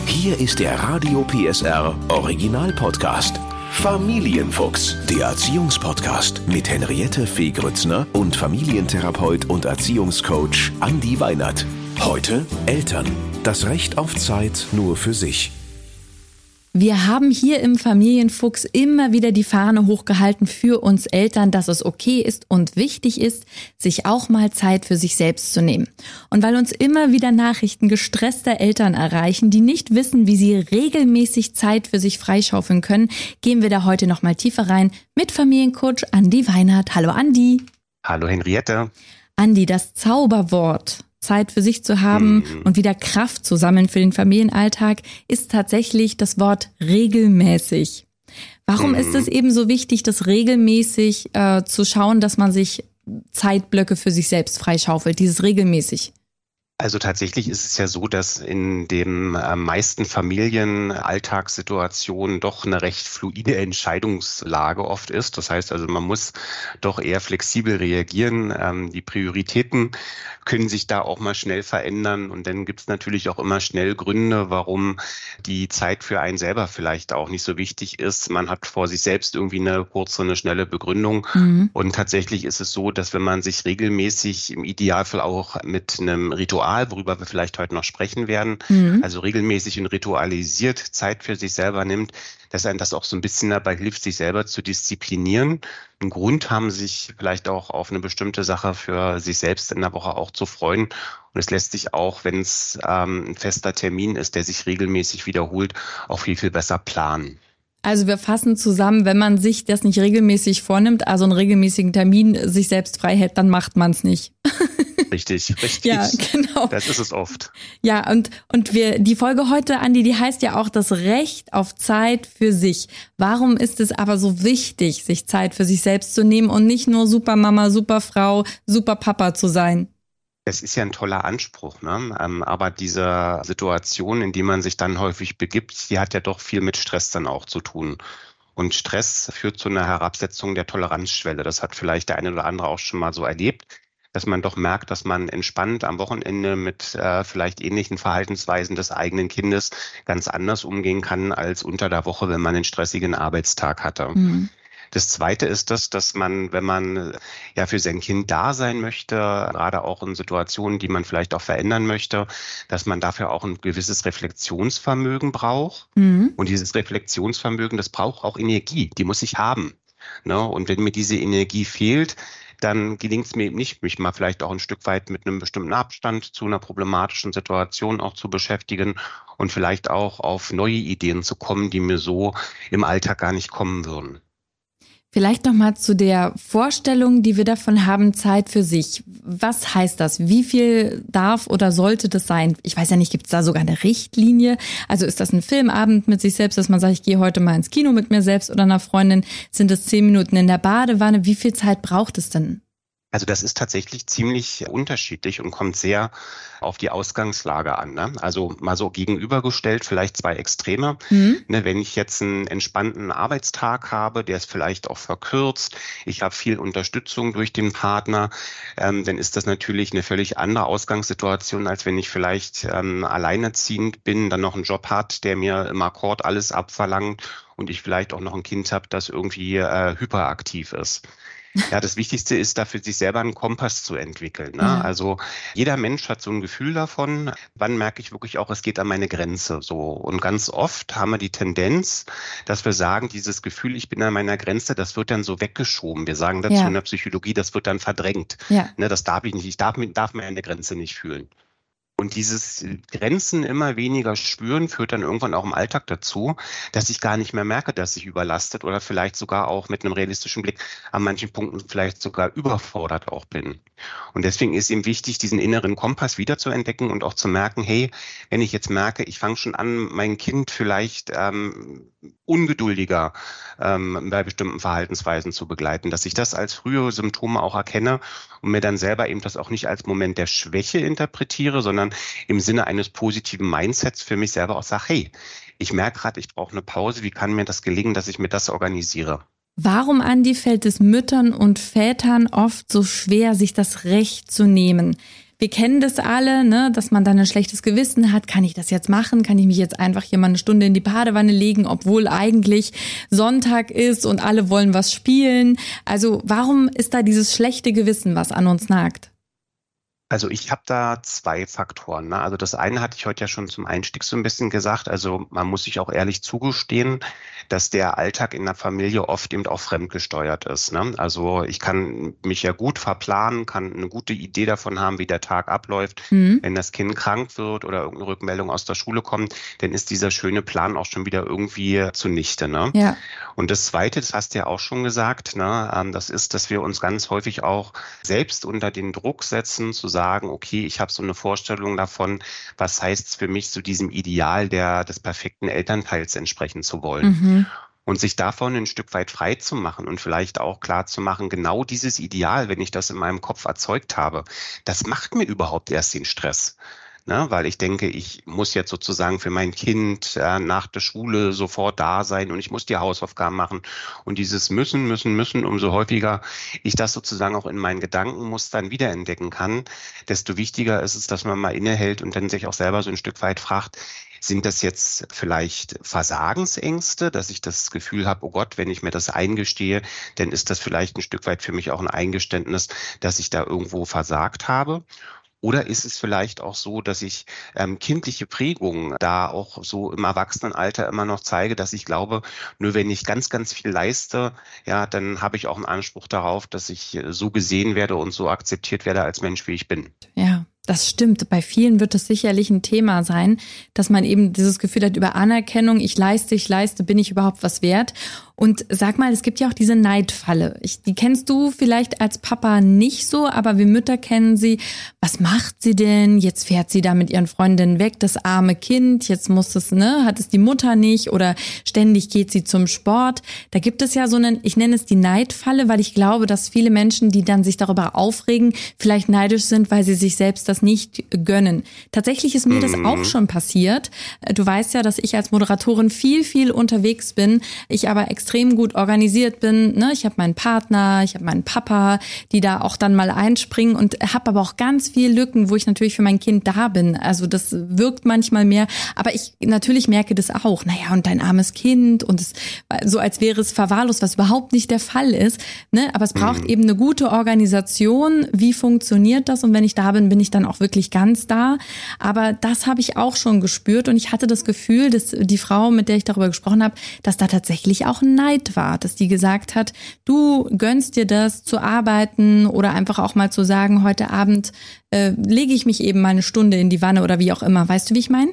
Hier ist der Radio PSR Original Podcast. Familienfuchs, der Erziehungspodcast mit Henriette Fee Grützner und Familientherapeut und Erziehungscoach Andi Weinert. Heute Eltern. Das Recht auf Zeit nur für sich. Wir haben hier im Familienfuchs immer wieder die Fahne hochgehalten für uns Eltern, dass es okay ist und wichtig ist, sich auch mal Zeit für sich selbst zu nehmen. Und weil uns immer wieder Nachrichten gestresster Eltern erreichen, die nicht wissen, wie sie regelmäßig Zeit für sich freischaufeln können, gehen wir da heute noch mal tiefer rein mit Familiencoach Andi Weinert. Hallo Andi. Hallo Henriette. Andi, das Zauberwort Zeit für sich zu haben und wieder Kraft zu sammeln für den Familienalltag, ist tatsächlich das Wort regelmäßig. Warum ist es eben so wichtig, das regelmäßig zu schauen, dass man sich Zeitblöcke für sich selbst freischaufelt, dieses regelmäßig? Also tatsächlich ist es ja so, dass in den meisten Familien Alltagssituationen doch eine recht fluide Entscheidungslage oft ist. Das heißt also, man muss doch eher flexibel reagieren. Die Prioritäten können sich da auch mal schnell verändern. Und dann gibt es natürlich auch immer schnell Gründe, warum die Zeit für einen selber vielleicht auch nicht so wichtig ist. Man hat vor sich selbst irgendwie eine kurze, eine schnelle Begründung. Und tatsächlich ist es so, dass wenn man sich regelmäßig im Idealfall auch mit einem Ritual, worüber wir vielleicht heute noch sprechen werden, also regelmäßig und ritualisiert Zeit für sich selber nimmt, dass einem das auch so ein bisschen dabei hilft, sich selber zu disziplinieren. Einen Grund haben, sich vielleicht auch auf eine bestimmte Sache für sich selbst in der Woche auch zu freuen. Und es lässt sich auch, wenn es ein fester Termin ist, der sich regelmäßig wiederholt, auch viel, viel besser planen. Also wir fassen zusammen, wenn man sich das nicht regelmäßig vornimmt, also einen regelmäßigen Termin sich selbst frei hält, dann macht man es nicht. Richtig. Ja, genau. Das ist es oft. Ja, und die Folge heute, Andi, die heißt ja auch das Recht auf Zeit für sich. Warum ist es aber so wichtig, sich Zeit für sich selbst zu nehmen und nicht nur Supermama, Superfrau, Superpapa zu sein? Es ist ja ein toller Anspruch, ne? Aber diese Situation, in die man sich dann häufig begibt, die hat ja doch viel mit Stress dann auch zu tun. Und Stress führt zu einer Herabsetzung der Toleranzschwelle. Das hat vielleicht der eine oder andere auch schon mal so erlebt, dass man doch merkt, dass man entspannt am Wochenende mit vielleicht ähnlichen Verhaltensweisen des eigenen Kindes ganz anders umgehen kann als unter der Woche, wenn man einen stressigen Arbeitstag hatte. Das Zweite ist dass man, wenn man ja für sein Kind da sein möchte, gerade auch in Situationen, die man vielleicht auch verändern möchte, dass man dafür auch ein gewisses Reflexionsvermögen braucht. Und dieses Reflexionsvermögen, das braucht auch Energie, die muss ich haben. Ne? Und wenn mir diese Energie fehlt, dann gelingt es mir eben nicht, mich mal vielleicht auch ein Stück weit mit einem bestimmten Abstand zu einer problematischen Situation auch zu beschäftigen und vielleicht auch auf neue Ideen zu kommen, die mir so im Alltag gar nicht kommen würden. Vielleicht nochmal zu der Vorstellung, die wir davon haben, Zeit für sich. Was heißt das? Wie viel darf oder sollte das sein? Ich weiß ja nicht, gibt es da sogar eine Richtlinie? Also ist das ein Filmabend mit sich selbst, dass man sagt, ich gehe heute mal ins Kino mit mir selbst oder einer Freundin? Sind es 10 Minuten in der Badewanne? Wie viel Zeit braucht es denn? Also das ist tatsächlich ziemlich unterschiedlich und kommt sehr auf die Ausgangslage an. Ne? Also mal so gegenübergestellt, vielleicht 2 Extreme. Ne, wenn ich jetzt einen entspannten Arbeitstag habe, der ist vielleicht auch verkürzt, ich habe viel Unterstützung durch den Partner, dann ist das natürlich eine völlig andere Ausgangssituation, als wenn ich vielleicht alleinerziehend bin, dann noch einen Job hat, der mir im Akkord alles abverlangt und ich vielleicht auch noch ein Kind habe, das irgendwie hyperaktiv ist. Ja, das Wichtigste ist dafür, sich selber einen Kompass zu entwickeln. Ne? Ja. Also jeder Mensch hat so ein Gefühl davon, wann merke ich wirklich auch, es geht an meine Grenze. So. Und ganz oft haben wir die Tendenz, dass wir sagen, dieses Gefühl, ich bin an meiner Grenze, das wird dann so weggeschoben. Wir sagen dazu in der Psychologie, das wird dann verdrängt. Ja. Ne, das darf ich nicht, ich darf meine Grenze nicht fühlen. Und dieses Grenzen immer weniger spüren führt dann irgendwann auch im Alltag dazu, dass ich gar nicht mehr merke, dass ich überlastet oder vielleicht sogar auch mit einem realistischen Blick an manchen Punkten vielleicht sogar überfordert auch bin. Und deswegen ist ihm wichtig, diesen inneren Kompass wiederzuentdecken und auch zu merken, hey, wenn ich jetzt merke, ich fange schon an, mein Kind vielleicht ungeduldiger bei bestimmten Verhaltensweisen zu begleiten, dass ich das als frühe Symptome auch erkenne und mir dann selber eben das auch nicht als Moment der Schwäche interpretiere, sondern im Sinne eines positiven Mindsets für mich selber auch sage, hey, ich merke gerade, ich brauche eine Pause, wie kann mir das gelingen, dass ich mir das organisiere? Warum, Andi, fällt es Müttern und Vätern oft so schwer, sich das Recht zu nehmen? wir kennen das alle, ne, dass man dann ein schlechtes Gewissen hat. Kann ich das jetzt machen? Kann ich mich jetzt einfach hier mal eine Stunde in die Badewanne legen, obwohl eigentlich Sonntag ist und alle wollen was spielen? Also warum ist da dieses schlechte Gewissen, was an uns nagt? Also ich habe da zwei Faktoren, ne? Also das eine hatte ich heute ja schon zum Einstieg so ein bisschen gesagt. Also man muss sich auch ehrlich zugestehen, dass der Alltag in der Familie oft eben auch fremdgesteuert ist, ne? Also ich kann mich ja gut verplanen, kann eine gute Idee davon haben, wie der Tag abläuft. Wenn das Kind krank wird oder irgendeine Rückmeldung aus der Schule kommt, dann ist dieser schöne Plan auch schon wieder irgendwie zunichte, ne? Ja. Und das Zweite, das hast du ja auch schon gesagt, ne, das ist, dass wir uns ganz häufig auch selbst unter den Druck setzen, zu sagen, okay, ich habe so eine Vorstellung davon, was heißt es für mich, so diesem Ideal des perfekten Elternteils entsprechen zu wollen. Und sich davon ein Stück weit frei zu machen und vielleicht auch klar zu machen, genau dieses Ideal, wenn ich das in meinem Kopf erzeugt habe, das macht mir überhaupt erst den Stress. Ne, weil ich denke, ich muss jetzt sozusagen für mein Kind nach der Schule sofort da sein und ich muss die Hausaufgaben machen. Und dieses müssen, umso häufiger ich das sozusagen auch in meinen Gedankenmustern wiederentdecken kann, desto wichtiger ist es, dass man mal innehält und dann sich auch selber so ein Stück weit fragt, sind das jetzt vielleicht Versagensängste, dass ich das Gefühl habe, oh Gott, wenn ich mir das eingestehe, dann ist das vielleicht ein Stück weit für mich auch ein Eingeständnis, dass ich da irgendwo versagt habe? Oder ist es vielleicht auch so, dass ich kindliche Prägungen da auch so im Erwachsenenalter immer noch zeige, dass ich glaube, nur wenn ich ganz, ganz viel leiste, ja, dann habe ich auch einen Anspruch darauf, dass ich so gesehen werde und so akzeptiert werde als Mensch, wie ich bin. Ja. Das stimmt. Bei vielen wird es sicherlich ein Thema sein, dass man eben dieses Gefühl hat über Anerkennung, ich leiste, bin ich überhaupt was wert? Und sag mal, es gibt ja auch diese Neidfalle. Die kennst du vielleicht als Papa nicht so, aber wir Mütter kennen sie. Was macht sie denn? Jetzt fährt sie da mit ihren Freundinnen weg, das arme Kind. Jetzt muss es, hat es die Mutter nicht oder ständig geht sie zum Sport. Da gibt es ja so einen, ich nenne es die Neidfalle, weil ich glaube, dass viele Menschen, die dann sich darüber aufregen, vielleicht neidisch sind, weil sie sich selbst das nicht gönnen. Tatsächlich ist mir das auch schon passiert. Du weißt ja, dass ich als Moderatorin viel unterwegs bin. Ich aber extrem gut organisiert bin. Ne? Ich habe meinen Partner, ich habe meinen Papa, die da auch dann mal einspringen und habe aber auch ganz viele Lücken, wo ich natürlich für mein Kind da bin. Also das wirkt manchmal mehr, aber ich natürlich merke das auch. Naja, und dein armes Kind und es so, als wäre es verwahrlost, was überhaupt nicht der Fall ist. Ne? Aber es braucht eben eine gute Organisation. Wie funktioniert das? Und wenn ich da bin, bin ich dann auch wirklich ganz da. Aber das habe ich auch schon gespürt und ich hatte das Gefühl, dass die Frau, mit der ich darüber gesprochen habe, dass da tatsächlich auch ein Neid war, dass die gesagt hat, du gönnst dir das zu arbeiten oder einfach auch mal zu sagen, heute Abend lege ich mich eben mal eine Stunde in die Wanne oder wie auch immer. Weißt du, wie ich meine?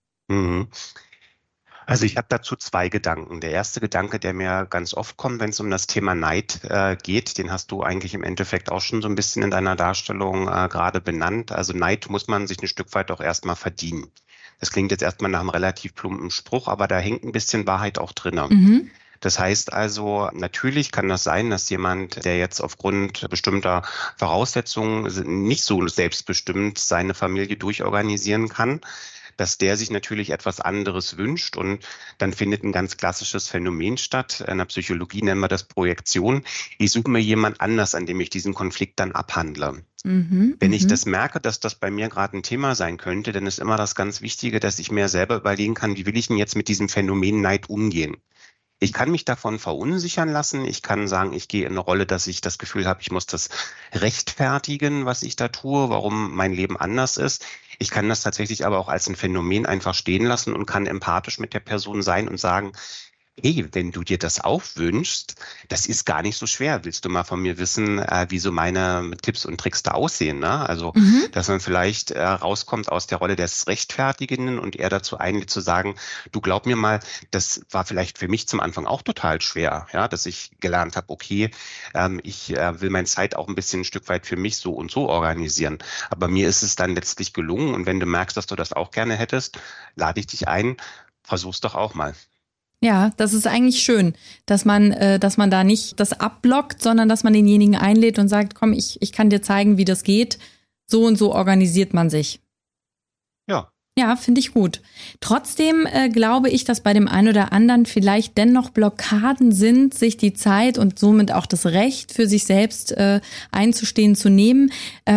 Also ich habe dazu zwei Gedanken. Der erste Gedanke, der mir ganz oft kommt, wenn es um das Thema Neid geht, den hast du eigentlich im Endeffekt auch schon so ein bisschen in deiner Darstellung gerade benannt. Also Neid muss man sich ein Stück weit auch erstmal verdienen. Das klingt jetzt erstmal nach einem relativ plumpen Spruch, aber da hängt ein bisschen Wahrheit auch drin. Das heißt also, natürlich kann das sein, dass jemand, der jetzt aufgrund bestimmter Voraussetzungen nicht so selbstbestimmt seine Familie durchorganisieren kann, dass der sich natürlich etwas anderes wünscht und dann findet ein ganz klassisches Phänomen statt. In der Psychologie nennen wir das Projektion. Ich suche mir jemand anders, an dem ich diesen Konflikt dann abhandle. Wenn ich das merke, dass das bei mir gerade ein Thema sein könnte, dann ist immer das ganz Wichtige, dass ich mir selber überlegen kann, wie will ich denn jetzt mit diesem Phänomen Neid umgehen? Ich kann mich davon verunsichern lassen. Ich kann sagen, ich gehe in eine Rolle, dass ich das Gefühl habe, ich muss das rechtfertigen, was ich da tue, warum mein Leben anders ist. Ich kann das tatsächlich aber auch als ein Phänomen einfach stehen lassen und kann empathisch mit der Person sein und sagen, hey, wenn du dir das auch wünschst, das ist gar nicht so schwer. Willst du mal von mir wissen, wie so meine Tipps und Tricks da aussehen? Ne? Also, dass man vielleicht rauskommt aus der Rolle des Rechtfertigenden und eher dazu einlädt zu sagen, du glaub mir mal, das war vielleicht für mich zum Anfang auch total schwer, ja, dass ich gelernt habe, okay, ich will meine Zeit auch ein bisschen ein Stück weit für mich so und so organisieren. Aber mir ist es dann letztlich gelungen und wenn du merkst, dass du das auch gerne hättest, lade ich dich ein, versuch's doch auch mal. Ja, das ist eigentlich schön, dass man da nicht das abblockt, sondern dass man denjenigen einlädt und sagt, komm, ich kann dir zeigen, wie das geht. So und so organisiert man sich. Ja, Ja, finde ich gut. Trotzdem glaube ich, dass bei dem einen oder anderen vielleicht dennoch Blockaden sind, sich die Zeit und somit auch das Recht für sich selbst einzustehen zu nehmen.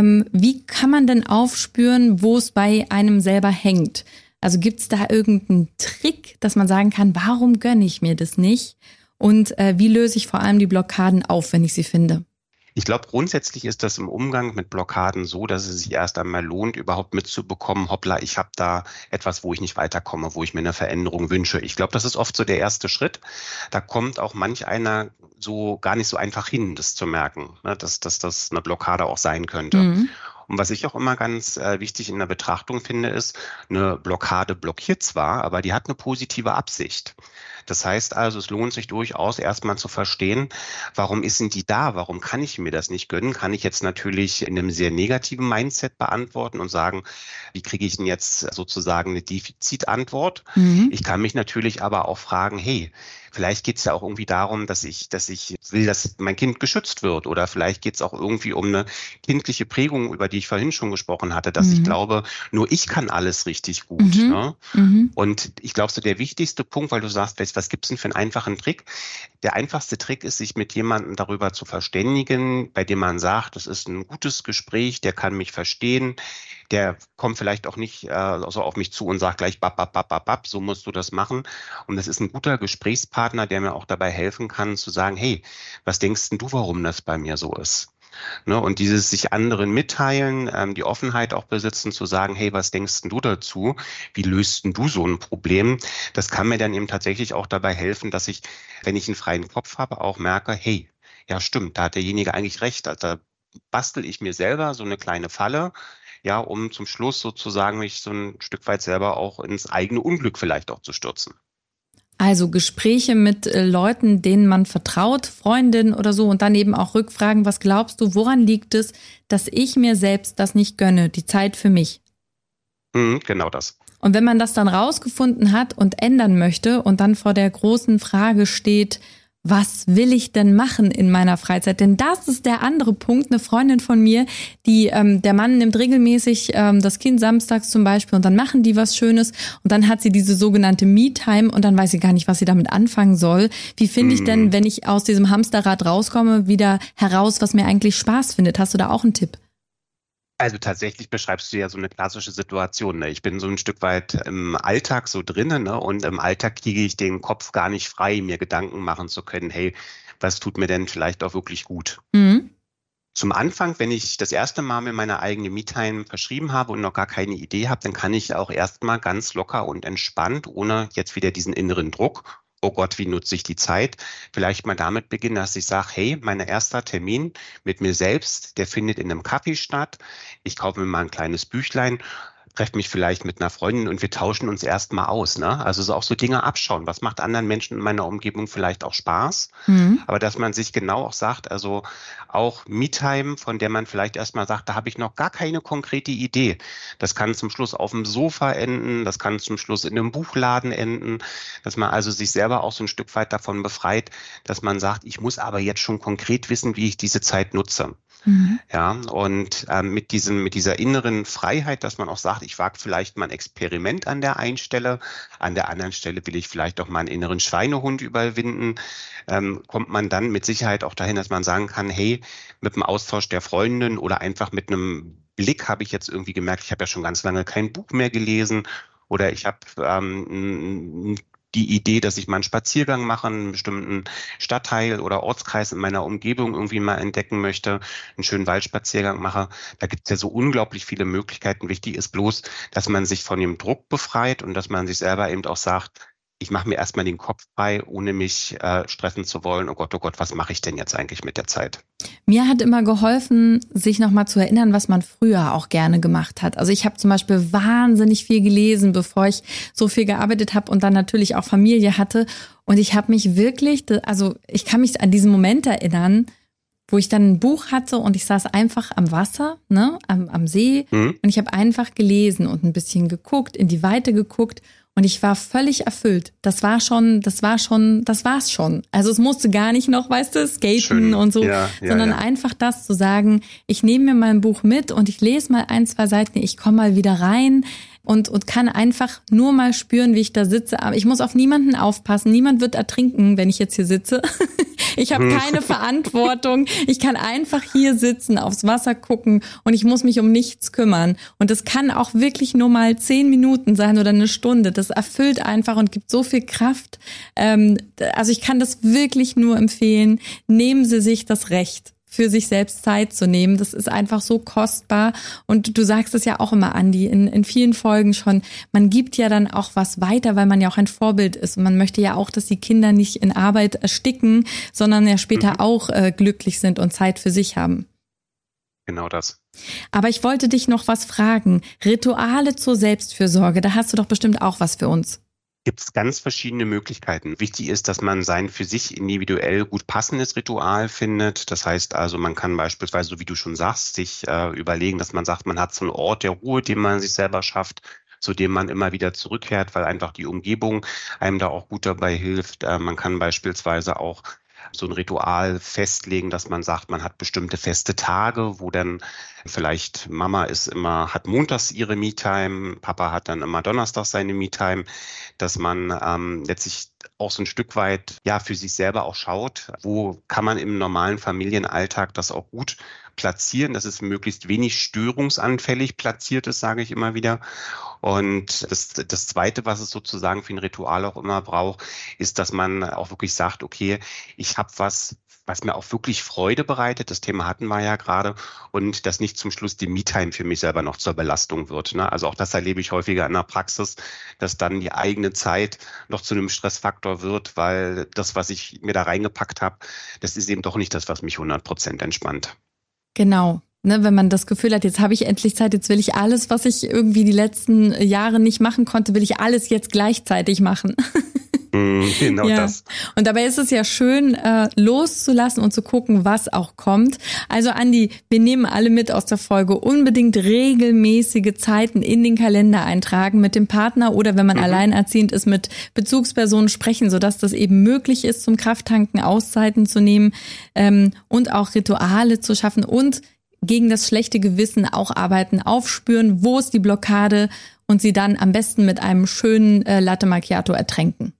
Wie kann man denn aufspüren, wo es bei einem selber hängt? Also gibt es da irgendeinen Trick, dass man sagen kann, warum gönne ich mir das nicht? Und wie löse ich vor allem die Blockaden auf, wenn ich sie finde? Ich glaube, grundsätzlich ist das im Umgang mit Blockaden so, dass es sich erst einmal lohnt, überhaupt mitzubekommen, hoppla, ich habe da etwas, wo ich nicht weiterkomme, wo ich mir eine Veränderung wünsche. Ich glaube, das ist oft so der erste Schritt. Da kommt auch manch einer so gar nicht so einfach hin, das zu merken, ne, dass das eine Blockade auch sein könnte. Mhm. Und was ich auch immer ganz wichtig in der Betrachtung finde, ist, eine Blockade blockiert zwar, aber die hat eine positive Absicht. Das heißt also, es lohnt sich durchaus erstmal zu verstehen, warum ist denn die da? Warum kann ich mir das nicht gönnen? Kann ich jetzt natürlich in einem sehr negativen Mindset beantworten und sagen, wie kriege ich denn jetzt sozusagen eine Defizitantwort? Mhm. Ich kann mich natürlich aber auch fragen, hey, vielleicht geht es ja auch irgendwie darum, dass ich will, dass mein Kind geschützt wird. Oder vielleicht geht es auch irgendwie um eine kindliche Prägung, über die ich vorhin schon gesprochen hatte, dass ich glaube, nur ich kann alles richtig gut. Mhm. Ne? Mhm. Und ich glaube, so der wichtigste Punkt, weil du sagst, was gibt's denn für einen einfachen Trick? Der einfachste Trick ist, sich mit jemandem darüber zu verständigen, bei dem man sagt, das ist ein gutes Gespräch, der kann mich verstehen, der kommt vielleicht auch nicht so auf mich zu und sagt gleich, bap, so musst du das machen. Und das ist ein guter Gesprächspartner, der mir auch dabei helfen kann, zu sagen, hey, was denkst denn du, warum das bei mir so ist? Ne, und dieses sich anderen mitteilen, die Offenheit auch besitzen, zu sagen, hey, was denkst denn du dazu? Wie löst denn du so ein Problem? Das kann mir dann eben tatsächlich auch dabei helfen, dass ich, wenn ich einen freien Kopf habe, auch merke, hey, ja stimmt, da hat derjenige eigentlich recht. Da bastel ich mir selber so eine kleine Falle, ja, um zum Schluss sozusagen mich so ein Stück weit selber auch ins eigene Unglück vielleicht auch zu stürzen. Also Gespräche mit Leuten, denen man vertraut, Freundinnen oder so und dann eben auch Rückfragen, was glaubst du, woran liegt es, dass ich mir selbst das nicht gönne, die Zeit für mich? Genau das. Und wenn man das dann rausgefunden hat und ändern möchte und dann vor der großen Frage steht, was will ich denn machen in meiner Freizeit? Denn das ist der andere Punkt. Eine Freundin von mir, der Mann nimmt regelmäßig das Kind samstags zum Beispiel und dann machen die was Schönes und dann hat sie diese sogenannte Me-Time und dann weiß sie gar nicht, was sie damit anfangen soll. Wie finde ich denn, wenn ich aus diesem Hamsterrad rauskomme, wieder heraus, was mir eigentlich Spaß findet? Hast du da auch einen Tipp? Also tatsächlich beschreibst du ja so eine klassische Situation. Ne? Ich bin so ein Stück weit im Alltag so drinnen, ne? Und im Alltag kriege ich den Kopf gar nicht frei, mir Gedanken machen zu können, hey, was tut mir denn vielleicht auch wirklich gut? Mhm. Zum Anfang, wenn ich das erste Mal mir meine eigene Me-Time verschrieben habe und noch gar keine Idee habe, dann kann ich auch erstmal ganz locker und entspannt, ohne jetzt wieder diesen inneren Druck, oh Gott, wie nutze ich die Zeit, vielleicht mal damit beginnen, dass ich sage, hey, mein erster Termin mit mir selbst, der findet in einem Café statt. Ich kaufe mir mal ein kleines Büchlein, treffe mich vielleicht mit einer Freundin und wir tauschen uns erstmal aus. Ne? Also so auch so Dinge abschauen. Was macht anderen Menschen in meiner Umgebung vielleicht auch Spaß? Aber dass man sich genau auch sagt, also auch Me-Time, von der man vielleicht erstmal sagt, da habe ich noch gar keine konkrete Idee. Das kann zum Schluss auf dem Sofa enden, das kann zum Schluss in einem Buchladen enden, dass man also sich selber auch so ein Stück weit davon befreit, dass man sagt, ich muss aber jetzt schon konkret wissen, wie ich diese Zeit nutze. Ja, und mit dieser inneren Freiheit, dass man auch sagt, ich wage vielleicht mal ein Experiment an der einen Stelle, an der anderen Stelle will ich vielleicht auch mal einen inneren Schweinehund überwinden, kommt man dann mit Sicherheit auch dahin, dass man sagen kann, hey, mit dem Austausch der Freundin oder einfach mit einem Blick habe ich jetzt irgendwie gemerkt, ich habe ja schon ganz lange kein Buch mehr gelesen oder ich habe die Idee, dass ich mal einen Spaziergang mache, einen bestimmten Stadtteil oder Ortskreis in meiner Umgebung irgendwie mal entdecken möchte, einen schönen Waldspaziergang mache. Da gibt es ja so unglaublich viele Möglichkeiten. Wichtig ist bloß, dass man sich von dem Druck befreit und dass man sich selber eben auch sagt, ich mache mir erstmal den Kopf frei, ohne mich stressen zu wollen. Oh Gott, was mache ich denn jetzt eigentlich mit der Zeit? Mir hat immer geholfen, sich nochmal zu erinnern, was man früher auch gerne gemacht hat. Also ich habe zum Beispiel wahnsinnig viel gelesen, bevor ich so viel gearbeitet habe und dann natürlich auch Familie hatte. Und ich habe mich wirklich, also ich kann mich an diesen Moment erinnern, wo ich dann ein Buch hatte und ich saß einfach am Wasser, ne, am See und ich habe einfach gelesen und ein bisschen geguckt, in die Weite geguckt. Und ich war völlig erfüllt. Das war's schon. Also es musste gar nicht noch, weißt du, skaten Schön. und so, sondern ja. einfach das zu sagen, ich nehme mir mal ein Buch mit und ich lese mal 1, 2 Seiten, ich komme mal wieder rein. und kann einfach nur mal spüren, wie ich da sitze. Aber ich muss auf niemanden aufpassen. Niemand wird ertrinken, wenn ich jetzt hier sitze. Ich habe keine Verantwortung. Ich kann einfach hier sitzen, aufs Wasser gucken und ich muss mich um nichts kümmern. Und das kann auch wirklich nur mal 10 Minuten sein oder eine Stunde. Das erfüllt einfach und gibt so viel Kraft. Also ich kann das wirklich nur empfehlen. Nehmen Sie sich das Recht, für sich selbst Zeit zu nehmen. Das ist einfach so kostbar. Und du sagst es ja auch immer, Andi, in vielen Folgen schon, man gibt ja dann auch was weiter, weil man ja auch ein Vorbild ist. Und man möchte ja auch, dass die Kinder nicht in Arbeit ersticken, sondern ja später auch glücklich sind und Zeit für sich haben. Genau das. Aber ich wollte dich noch was fragen. Rituale zur Selbstfürsorge, da hast du doch bestimmt auch was für uns. Gibt es ganz verschiedene Möglichkeiten. Wichtig ist, dass man sein für sich individuell gut passendes Ritual findet. Das heißt also, man kann beispielsweise, so wie du schon sagst, sich überlegen, dass man sagt, man hat so einen Ort der Ruhe, den man sich selber schafft, zu dem man immer wieder zurückkehrt, weil einfach die Umgebung einem da auch gut dabei hilft. Man kann beispielsweise auch so ein Ritual festlegen, dass man sagt, man hat bestimmte feste Tage, wo dann vielleicht Mama hat montags ihre Me-Time, Papa hat dann immer donnerstags seine Me-Time, dass man letztlich auch so ein Stück weit für sich selber auch schaut, wo kann man im normalen Familienalltag das auch gut platzieren, dass es möglichst wenig störungsanfällig platziert ist, sage ich immer wieder. Und das Zweite, was es sozusagen für ein Ritual auch immer braucht, ist, dass man auch wirklich sagt, okay, ich habe was mir auch wirklich Freude bereitet, das Thema hatten wir ja gerade, und dass nicht zum Schluss die Me-Time für mich selber noch zur Belastung wird. Ne? Also auch das erlebe ich häufiger in der Praxis, dass dann die eigene Zeit noch zu einem Stressfaktor wird, weil das, was ich mir da reingepackt habe, das ist eben doch nicht das, was mich 100% entspannt. Genau. Ne, wenn man das Gefühl hat, jetzt habe ich endlich Zeit, jetzt will ich alles, was ich irgendwie die letzten Jahre nicht machen konnte, will ich alles jetzt gleichzeitig machen. Genau das. Und dabei ist es ja schön, loszulassen und zu gucken, was auch kommt. Also Andi, wir nehmen alle mit aus der Folge, unbedingt regelmäßige Zeiten in den Kalender eintragen, mit dem Partner oder wenn man alleinerziehend ist, mit Bezugspersonen sprechen, sodass das eben möglich ist, zum Krafttanken Auszeiten zu nehmen und auch Rituale zu schaffen und gegen das schlechte Gewissen auch arbeiten, aufspüren, wo ist die Blockade und sie dann am besten mit einem schönen Latte Macchiato ertränken.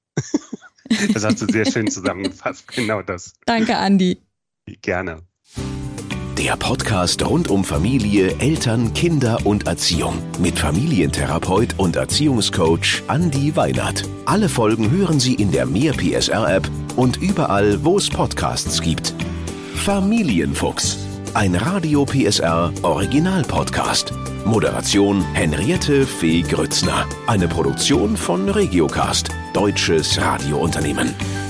Das hast du sehr schön zusammengefasst, genau das. Danke, Andi. Gerne. Der Podcast rund um Familie, Eltern, Kinder und Erziehung mit Familientherapeut und Erziehungscoach Andi Weinert. Alle Folgen hören Sie in der Mehr PSR-App und überall, wo es Podcasts gibt. Familienfuchs, ein Radio PSR Original-Podcast. Moderation Henriette Fee Grützner. Eine Produktion von Regiocast, deutsches Radiounternehmen.